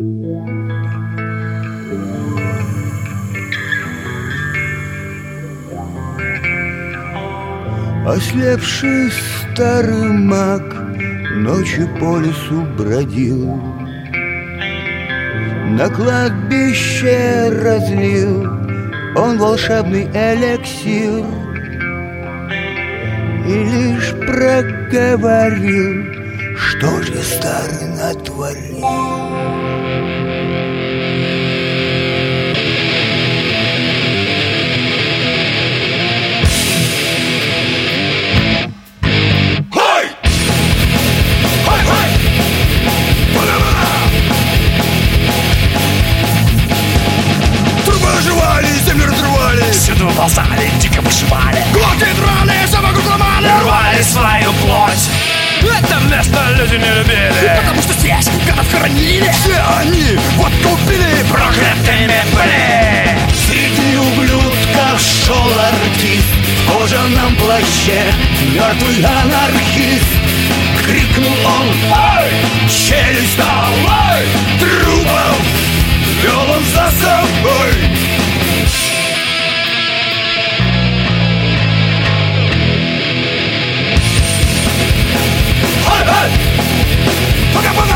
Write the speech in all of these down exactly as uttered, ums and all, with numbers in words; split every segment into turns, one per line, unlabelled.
Ослепший старый маг ночью по лесу бродил, на кладбище разлил он волшебный эликсир и лишь проговорил: что же старый натворил.
Землю разрывали,
всюду ползали, дико вышивали,
глотки драли, самогон ломали,
рвали свою плоть. Это место люди не любили,
потому что здесь гадов хоронили. Все они водку пили,
проклятыми были.
Среди ублюдков шел артист в кожаном плаще, мертвый анархист. Крикнул он: ой! Челюсть дал, ой! Трупов вел он за собой.
Пока-пока!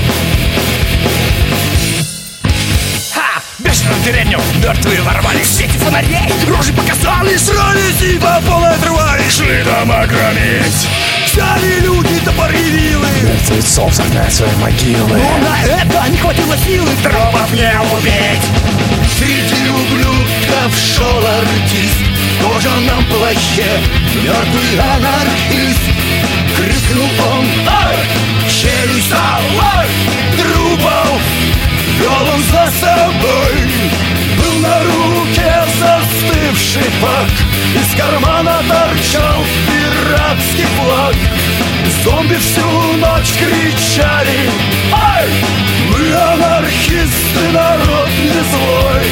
Ха! Бешеную деревню мертвые ворвались, в сети фонарей рожи показали,
срались и по полной отрывались,
шли дома громить.
Взяли люди топоры и вилы,
мертвецов загнать свои могилы.
Но на это не хватило силы
тропов не убить.
Среди ублюдков шел артист в кожаном плаще, мертвый анархист. Крикнул он: ой! Челюсть дал, ой! Трупов вел он за собой. Был на руке застывший фак, из кармана торчал пиратский флаг. Зомби всю ночь кричали: ай! Мы анархисты, народ не злой.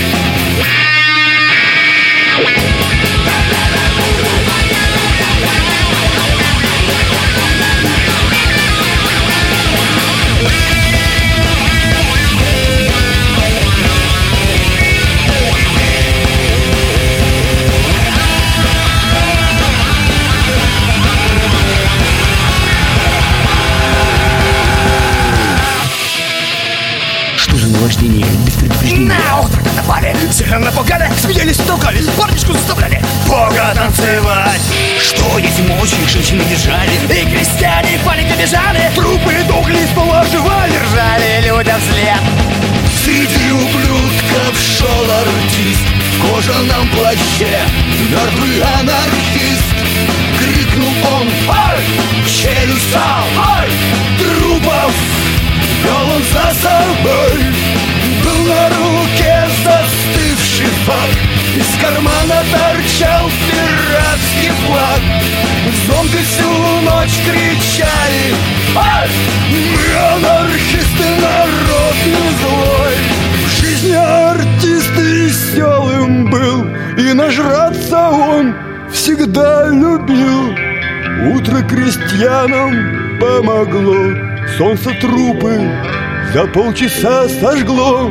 Наваждение без предупреждения.
На утро напали, всех напугали, смеялись, толкались, парничку заставляли
Бога танцевать.
Что эти мочи женщины держали,
и крестьяне в панике бежали,
трупы дохли, из пола оживали,
ржали людям вслед.
Среди ублюдков шел артист в кожаном плаще, мертвый анархист. Крикнул он: ай! Челюсть дал, ай! Трупов вел он за собой. Был на руке застывший фак, из кармана торчал пиратский флаг. Зомби всю ночь кричали: ай! Мы анархисты, народ не злой. В жизни артист веселым был, и нажраться он всегда любил. Утро крестьянам помогло, солнце трупы за полчаса сожгло.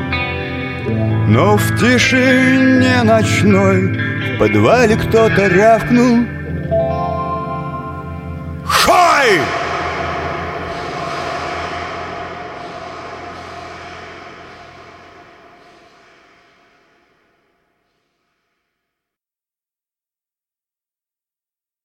Но в тишине ночной в подвале кто-то рявкнул: